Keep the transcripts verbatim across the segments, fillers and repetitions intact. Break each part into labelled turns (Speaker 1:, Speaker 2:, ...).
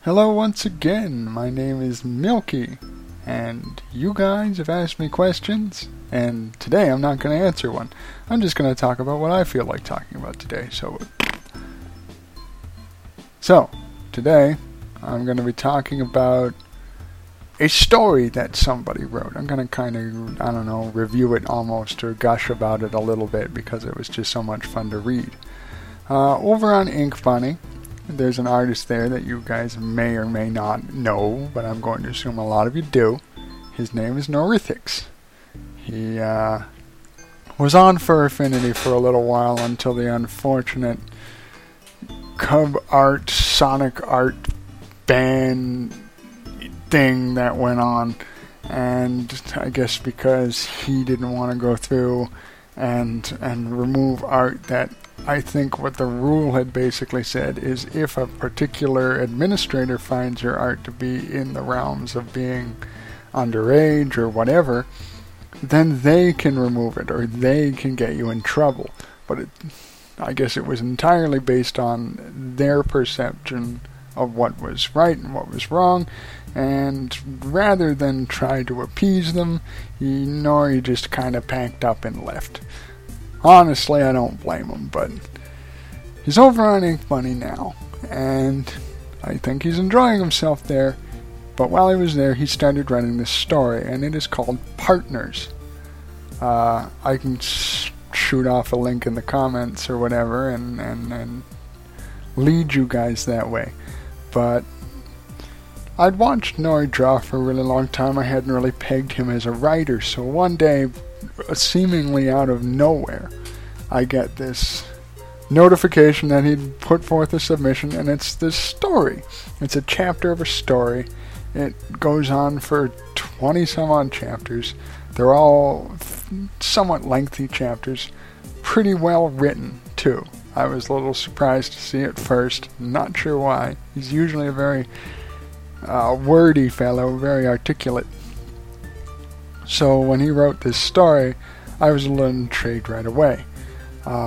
Speaker 1: Hello once again, my name is Milky, and you guys have asked me questions, and today I'm not going to answer one. I'm just going to talk about what I feel like talking about today. So, so today I'm going to be talking about a story that somebody wrote. I'm going to kind of, I don't know, review it almost, or gush about it a little bit because it was just so much fun to read. Uh, over on Ink Bunny, there's an artist there that you guys may or may not know, but I'm going to assume a lot of you do. His name is Norithix. He uh, was on Fur Affinity for a little while until the unfortunate Cub Art, Sonic Art ban thing that went on. And I guess because he didn't want to go through and and remove art that I think what the rule had basically said is if a particular administrator finds your art to be in the realms of being underage or whatever, then they can remove it or they can get you in trouble. But it, I guess it was entirely based on their perception of what was right and what was wrong, and rather than try to appease them, he, Nori just kind of packed up and left. Honestly, I don't blame him, but he's over on Ink Bunny now, and I think he's enjoying himself there. But while he was there, he started writing this story, and it is called Partners. Uh, I can sh- shoot off a link in the comments or whatever, and, and, and lead you guys that way. But I'd watched Nori draw for a really long time. I hadn't really pegged him as a writer, so one day, seemingly out of nowhere, I get this notification that he'd put forth a submission, and it's this story. It's a chapter of a story. It goes on for twenty some odd chapters. They're all somewhat lengthy chapters, pretty well written too. I was a little surprised to see it first, not sure why. He's usually a very uh, wordy fellow, very articulate. So when he wrote this story, I was a little intrigued right away. Uh,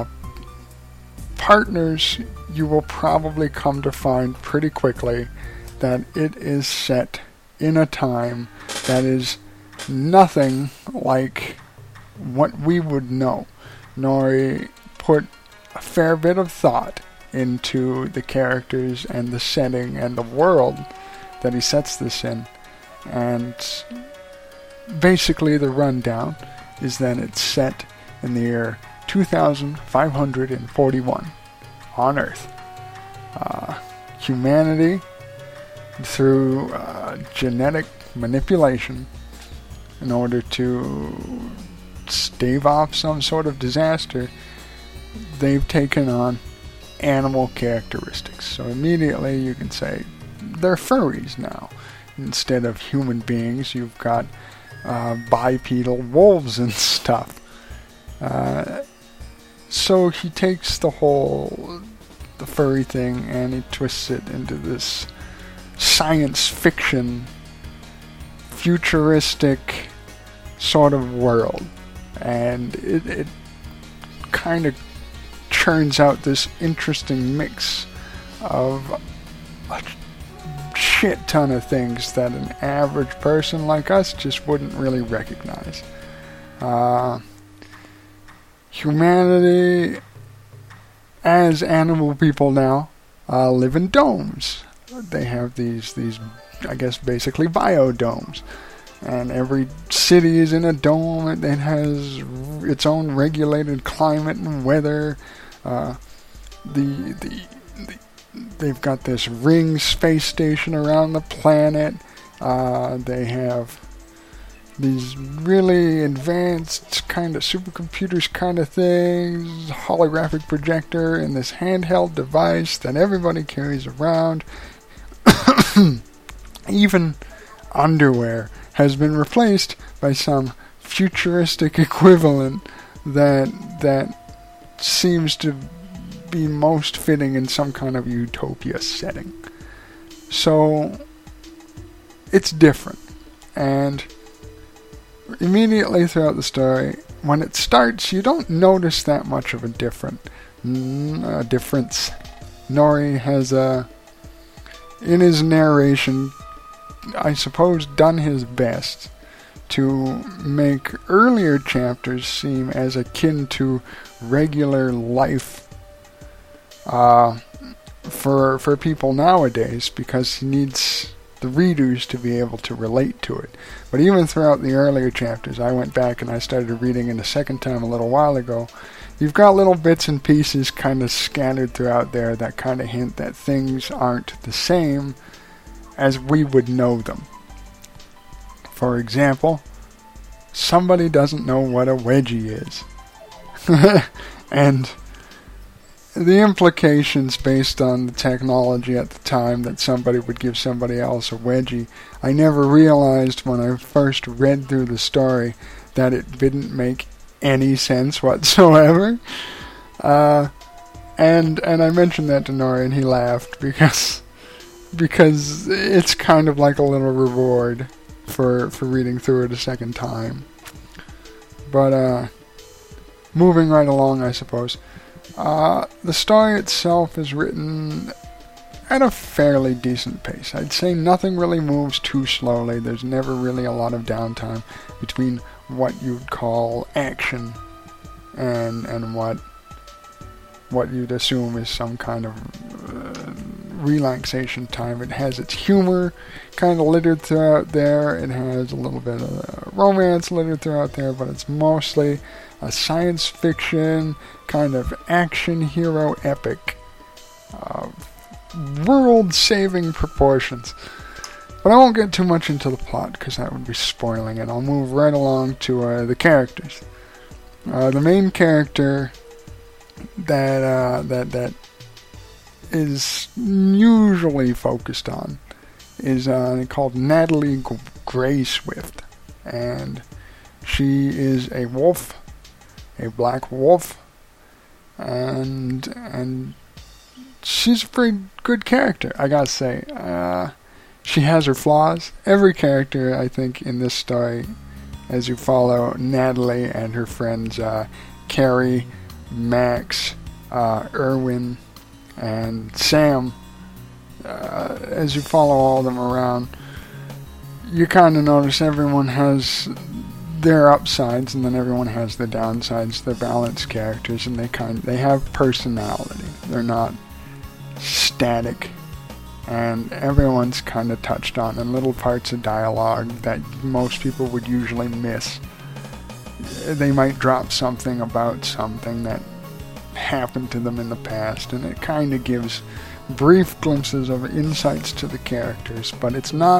Speaker 1: Partners, you will probably come to find pretty quickly that it is set in a time that is nothing like what we would know. Nori put a fair bit of thought into the characters and the setting and the world that he sets this in, and basically the rundown is that it's set in the year two thousand five hundred forty-one on Earth. Uh, humanity, through uh, genetic manipulation, in order to stave off some sort of disaster, they've taken on animal characteristics. So immediately you can say they're furries now. Instead of human beings, you've got uh, bipedal wolves and stuff. Uh, so he takes the whole the furry thing and he twists it into this science fiction, futuristic sort of world, and it, it kind of churns out this interesting mix of a shit ton of things that an average person like us just wouldn't really recognize. Uh, humanity, as animal people now, uh, live in domes. They have these, these, I guess, basically biodomes. And every city is in a dome. It, it has its own regulated climate and weather. Uh, the, the, the they've got this ring space station around the planet. Uh, they have these really advanced kind of supercomputers kind of things, holographic projector, and this handheld device that everybody carries around. Even underwear has been replaced by some futuristic equivalent that that seems to be most fitting in some kind of utopia setting. So it's different, and immediately throughout the story, when it starts, you don't notice that much of a different a difference. Nori has a in his narration, I suppose, done his best to make earlier chapters seem as akin to regular life uh, for for people nowadays, because he needs the readers to be able to relate to it. But even throughout the earlier chapters, I went back and I started reading it a second time a little while ago. You've got little bits and pieces kind of scattered throughout there that kind of hint that things aren't the same as we would know them. For example, somebody doesn't know what a wedgie is. And the implications based on the technology at the time that somebody would give somebody else a wedgie, I never realized when I first read through the story that it didn't make any sense whatsoever. Uh, and and I mentioned that to Nori and he laughed because because it's kind of like a little reward for for reading through it a second time. But uh, moving right along, I suppose. Uh, the story itself is written at a fairly decent pace. I'd say nothing really moves too slowly. There's never really a lot of downtime between what you'd call action and and what what you'd assume is some kind of uh, relaxation time. It has its humor kind of littered throughout there. It has a little bit of uh, romance littered throughout there, but it's mostly a science fiction kind of action hero epic of world-saving proportions. But I won't get too much into the plot because that would be spoiling it. I'll move right along to uh, the characters. Uh, the main character that uh, that that is usually focused on is uh, called Natalie G- Grayswift, and she is a wolf, a black wolf, and and she's a pretty good character, I gotta say. Uh, she has her flaws. Every character, I think, in this story, as you follow Natalie and her friends uh, Carrie, Max, uh, Erwin, and Sam, uh, as you follow all of them around, you kind of notice everyone has their upsides and then everyone has their downsides. They're balanced characters and they kind they have personality. They're not static, and everyone's kind of touched on in little parts of dialogue that most people would usually miss. They might drop something about something that happened to them in the past, and it kind of gives brief glimpses of insights to the characters, but it's not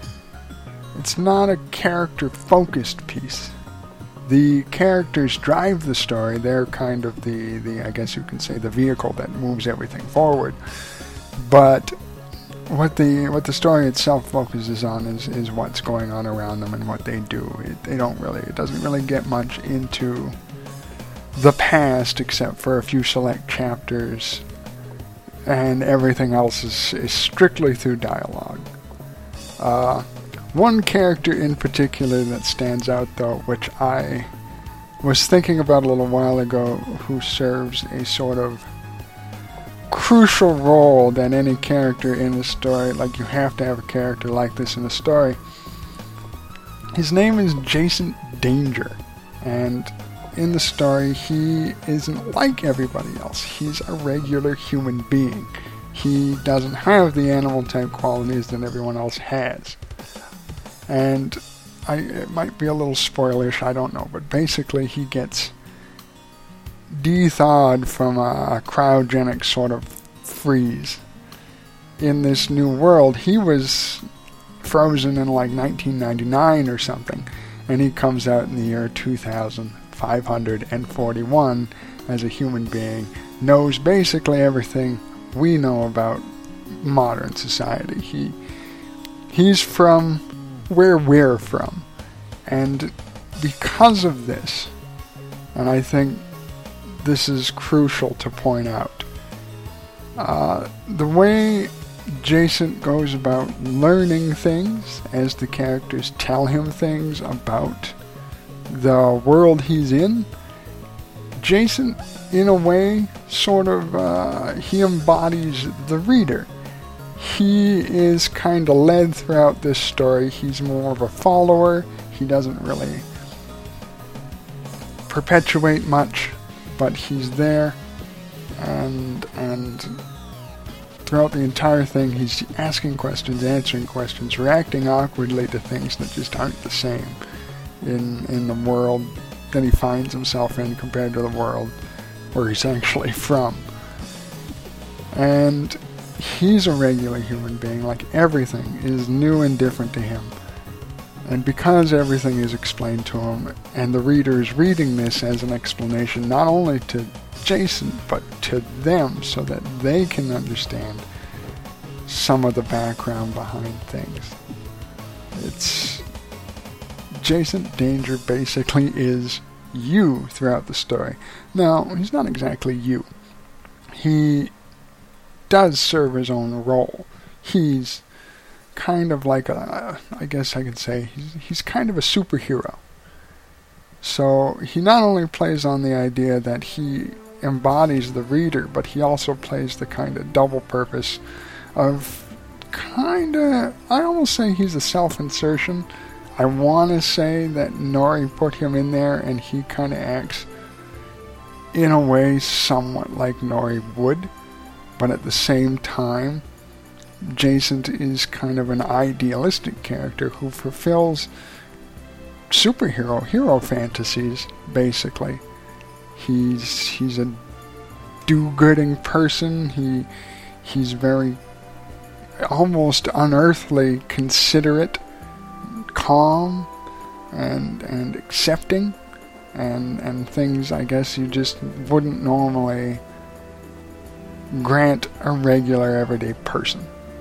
Speaker 1: it's not a character-focused piece. The characters drive the story. They're kind of the, the, I guess you can say, the vehicle that moves everything forward. But what the what the story itself focuses on is, is what's going on around them and what they do. It, they don't really, it doesn't really get much into the past except for a few select chapters, and everything else is, is strictly through dialogue. Uh, one character in particular that stands out, though, which I was thinking about a little while ago, who serves a sort of crucial role than any character in a story. Like, you have to have a character like this in a story. His name is Jason Danger, and in the story, he isn't like everybody else. He's a regular human being. He doesn't have the animal-type qualities that everyone else has. And I, it might be a little spoilish, I don't know, but basically he gets de-thawed from a cryogenic sort of freeze. In this new world, he was frozen in like nineteen ninety-nine or something, and he comes out in the year two thousand five hundred forty-one as a human being, knows basically everything we know about modern society. He he's from where we're from, and because of this, and I think this is crucial to point out, uh, the way Jason goes about learning things as the characters tell him things about the world he's in, Jason, in a way, sort of, uh, he embodies the reader. he is kind of led throughout this story. He's more of a follower. He doesn't really perpetuate much, but he's there, and and throughout the entire thing, he's asking questions, answering questions, reacting awkwardly to things that just aren't the same in in the world that he finds himself in compared to the world where he's actually from. And he's a regular human being. Like, everything is new and different to him. And because everything is explained to him, and the reader is reading this as an explanation not only to Jason, but to them, so that they can understand some of the background behind things. It's... Jason Danger basically is you throughout the story. Now, he's not exactly you. He does serve his own role. He's kind of like a, I guess I could say, he's, he's kind of a superhero. So he not only plays on the idea that he embodies the reader, but he also plays the kind of double purpose of kind of, I almost say he's a self-insertion. I want to say that Nori put him in there and he kind of acts in a way somewhat like Nori would, but at the same time, Jason is kind of an idealistic character who fulfills superhero, hero fantasies, basically. He's he's a do-gooding person. He he's very almost unearthly, considerate, calm, and and accepting, and and things I guess you just wouldn't normally grant a regular everyday person.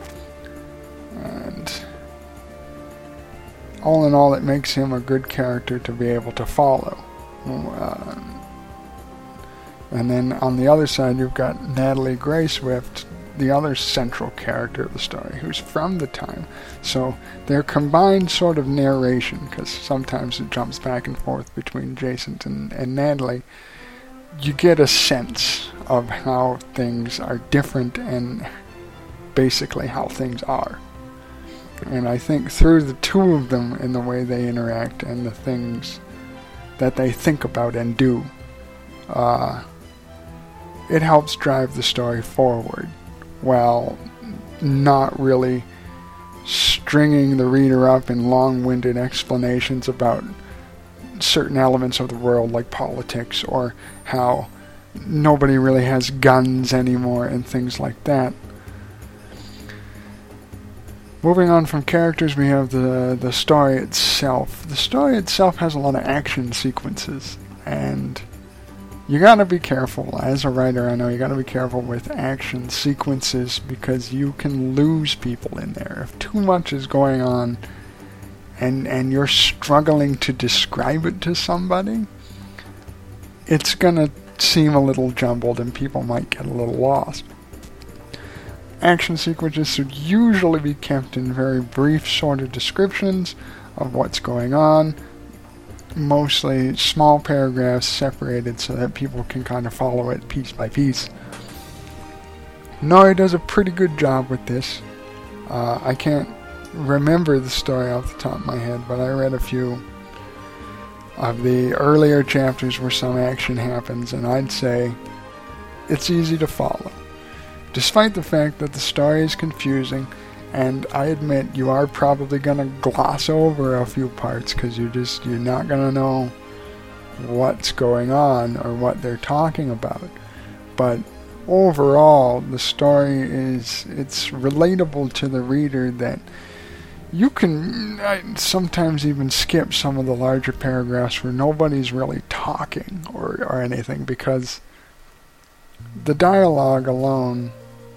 Speaker 1: And all in all, it makes him a good character to be able to follow. Uh, and then on the other side, you've got Natalie Gray Swift, the other central character of the story, who's from the time. So they're combined sort of narration, because sometimes it jumps back and forth between Jason and, and Natalie. You get a sense of how things are different and basically how things are. And I think through the two of them and the way they interact and the things that they think about and do, uh, it helps drive the story forward while not really stringing the reader up in long-winded explanations about certain elements of the world, like politics, or how nobody really has guns anymore and things like that. Moving on from characters, we have the the story itself. The story itself has a lot of action sequences, and you gotta be careful. As a writer, I know you gotta be careful with action sequences because you can lose people in there. If too much is going on and and you're struggling to describe it to somebody, it's gonna seem a little jumbled and people might get a little lost. Action sequences should usually be kept in very brief sort of descriptions of what's going on, mostly small paragraphs separated so that people can kind of follow it piece by piece. Nori does a pretty good job with this. Uh, I can't remember the story off the top of my head, but I read a few of the earlier chapters where some action happens, and I'd say it's easy to follow. Despite the fact that the story is confusing, and I admit you are probably going to gloss over a few parts because you just, you're not going to know what's going on or what they're talking about. But overall, the story is, it's relatable to the reader that you can uh, sometimes even skip some of the larger paragraphs where nobody's really talking or, or anything, because the dialogue alone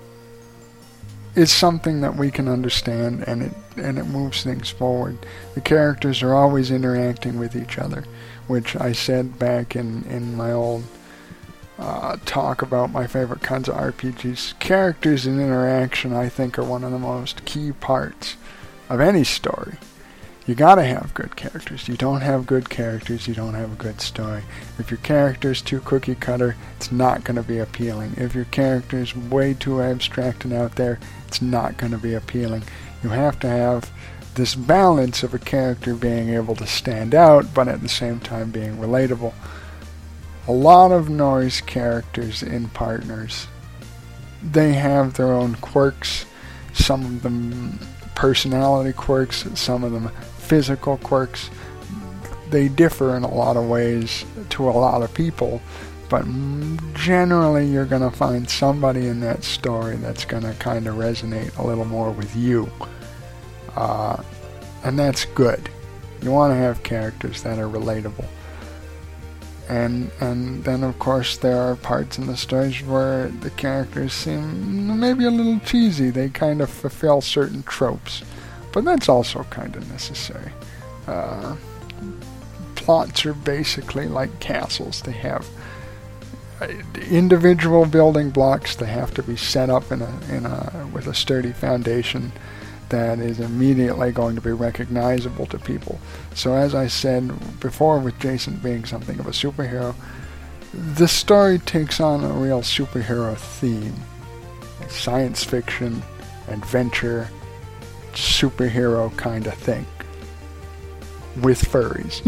Speaker 1: is something that we can understand, and it and it moves things forward. The characters are always interacting with each other, which I said back in, in my old uh, talk about my favorite kinds of R P Gs. Characters and interaction, I think, are one of the most key parts of any story. You gotta have good characters. You don't have good characters, you don't have a good story. If your character's too cookie cutter, it's not gonna be appealing. If your character's way too abstract and out there, it's not gonna be appealing. You have to have this balance of a character being able to stand out, but at the same time being relatable. A lot of Nori's characters in Partners, they have their own quirks, some of them personality quirks, some of them physical quirks. They differ in a lot of ways to a lot of people, but generally you're going to find somebody in that story that's going to kind of resonate a little more with you. Uh, and that's good. You want to have characters that are relatable. And and then of course there are parts in the stories where the characters seem maybe a little cheesy. They kind of fulfill certain tropes. But that's also kind of necessary. Uh, plots are basically like castles. They have individual building blocks. They have to be set up in a in a with a sturdy foundation that is immediately going to be recognizable to people. So as I said before, with Jason being something of a superhero, the story takes on a real superhero theme. Science fiction, adventure, superhero kind of thing. With furries.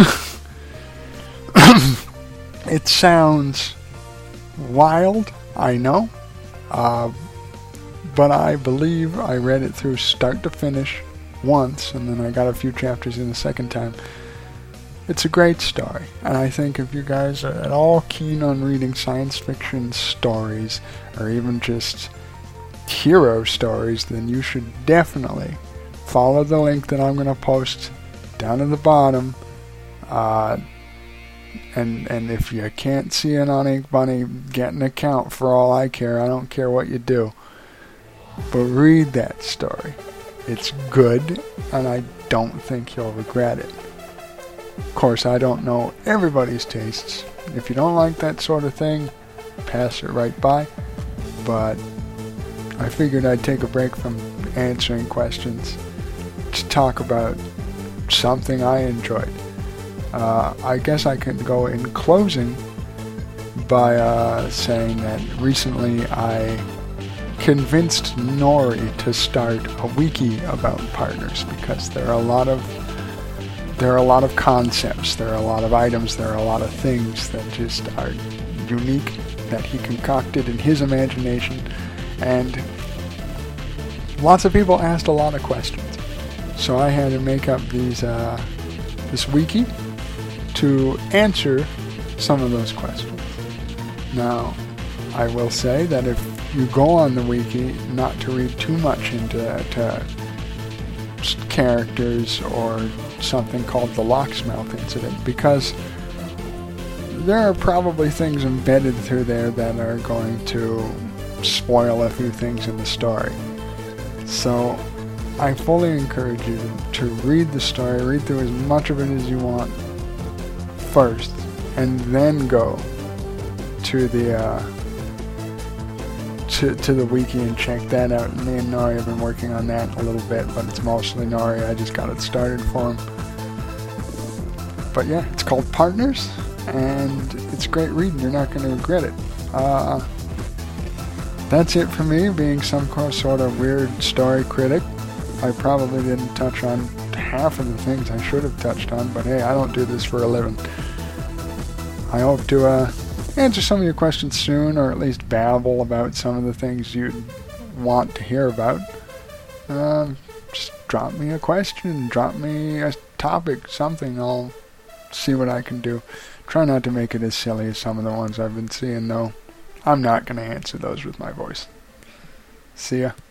Speaker 1: It sounds wild, I know. Uh, but I believe I read it through start to finish once, and then I got a few chapters in the second time. It's a great story, and I think if you guys are at all keen on reading science fiction stories, or even just hero stories, then you should definitely follow the link that I'm going to post down at the bottom. Uh, and and if you can't see it on Ink Bunny, get an account for all I care. I don't care what you do. But read that story. It's good, and I don't think you'll regret it. Of course, I don't know everybody's tastes. If you don't like that sort of thing, pass it right by. But I figured I'd take a break from answering questions to talk about something I enjoyed. Uh, I guess I could go in closing by uh, saying that recently I convinced Nori to start a wiki about Partners, because there are a lot of there are a lot of concepts, there are a lot of items, there are a lot of things that just are unique, that he concocted in his imagination, and lots of people asked a lot of questions. So I had to make up these uh, this wiki to answer some of those questions. Now, I will say that if you go on the wiki, not to read too much into to characters or something called the Locksmouth incident, because there are probably things embedded through there that are going to spoil a few things in the story. So I fully encourage you to read the story, read through as much of it as you want first, and then go to the uh, to, to the wiki and check that out. Me and Nori have been working on that a little bit, but it's mostly Nori. I just got it started for him. But yeah, it's called Partners, and it's great reading. You're not going to regret it. Uh, that's it for me, being some sort of weird story critic. I probably didn't touch on half of the things I should have touched on, but hey, I don't do this for a living. I hope to uh, answer some of your questions soon, or at least babble about some of the things you want to hear about. Uh, just drop me a question, drop me a topic, something. I'll see what I can do. Try not to make it as silly as some of the ones I've been seeing, though. I'm not going to answer those with my voice. See ya.